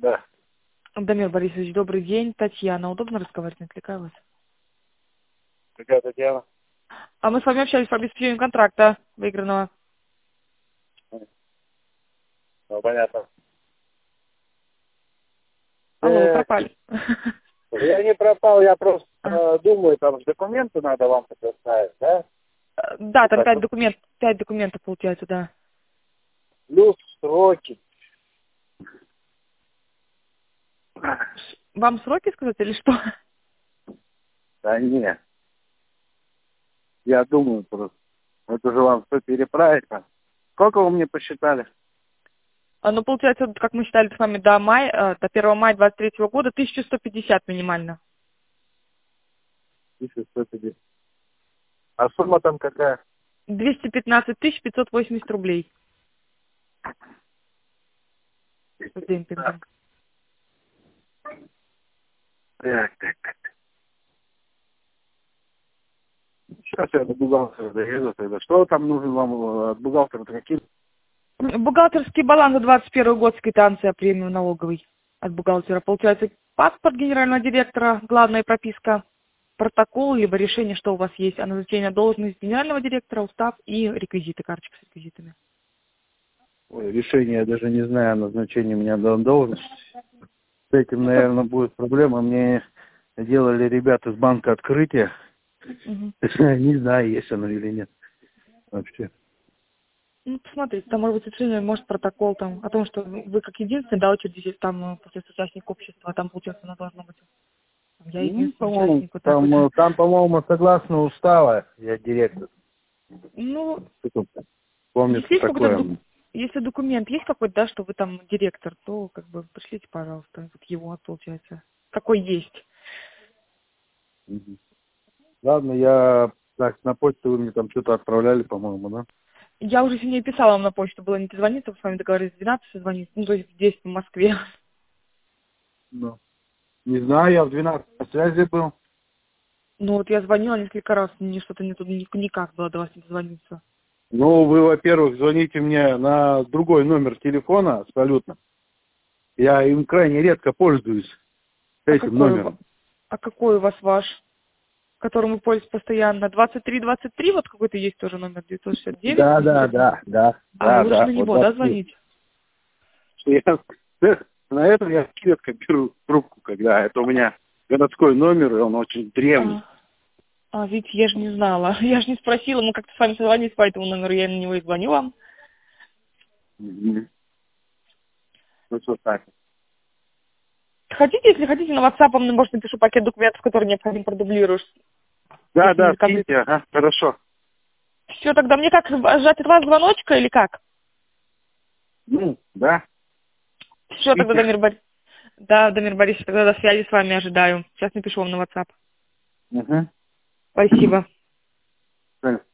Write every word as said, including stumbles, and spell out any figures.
Да. Дамир Борисович, добрый день. Татьяна. Удобно разговаривать? Не отвлекаю вас? Какая Татьяна? А мы с вами общались по обеспечению контракта выигранного. Ну, понятно. Алло, вы Э, пропали. Я не пропал, я просто А. э, думаю, там документы надо вам предоставить, да? Да, Вот там так пять вот. документов, пять документов получается, да. Плюс сроки. Вам сроки сказать или что? Да нет, я думаю просто. Это же вам все переправить. а? Сколько вы мне посчитали? А, Ну, получается, вот как мы считали с вами до мая, э, до первого мая двадцать третьего года, тысяча сто пятьдесят минимально. тысяча сто пятьдесят. А сумма там какая? двести пятнадцать тысяч пятьсот восемьдесят рублей с демпингом. Так, так, так. Сейчас я до бухгалтера доеду тогда. Что там нужно вам э, от бухгалтера? Какие? Бухгалтерский баланс за двадцать первый год с квитанцией о премию налоговой от бухгалтера. Получается паспорт генерального директора, главная прописка, протокол, либо решение, что у вас есть, о назначении должности генерального директора, устав и реквизиты, карточка с реквизитами. Ой, решение я даже не знаю о назначении у меня до- должности. С этим, Ну, как... наверное, будет проблема. Мне делали ребята с банка открытие. Мгм. Не знаю, есть оно или нет вообще. Ну, посмотрите, там может быть решение, может протокол там, о том, что вы как единственный, да, очередь здесь там, э, получается, участник общества, а там, получается, оно должно быть. Там я Ну, единственный по-моему, участник, вот так вот. там, э, там, по-моему, согласно устава, я директор. Ну, Помнится если есть какой-то такое. док- если документ есть какой-то, да, что вы там директор, то как бы пришлите, пожалуйста, вот его, получается. Какой есть. Мгм. Ладно, я... Так, на почту вы мне там что-то отправляли, по-моему, да? Я уже сегодня писала вам на почту, было не дозвониться, с вами договорились в двенадцать звонить, ну, то есть здесь, в Москве. Ну. Не знаю, я в двенадцать на связи был. Ну, вот я звонила несколько раз, мне что-то не тут ни- никак было до вас не дозвониться. Ну, вы, во-первых, звоните мне на другой номер телефона абсолютно. Я им крайне редко пользуюсь А этим какой, у ва- номером. а какой у вас ваш, которым вы пользуетесь постоянно? двадцать три двадцать три, вот какой-то есть тоже номер, девятьсот шестьдесят девять, Да, да, семьдесят один. да, да, А, и да, лучше на да, вот него, да, двадцать три. звонить? Я, на этом я редко беру трубку, когда это у меня городской номер, и он очень древний. А, а, ведь я же не знала. Я же не спросила, мы как-то с вами созвонились по этому номеру, я на него и звоню вам. Мгм. Ну, вот так. Хотите, если хотите, на WhatsApp вам, может, напишу пакет документов, которые необходимо продублируешь. Да, Если да, не как... скиньте, ага, хорошо. Все, тогда мне как, ждать от вас звоночка или как? Ну, да, Все, тогда, спите. Дамир Борисович. Да, Дамир Борисович, тогда до связи с вами ожидаю. Сейчас напишу вам на WhatsApp. Угу. Спасибо.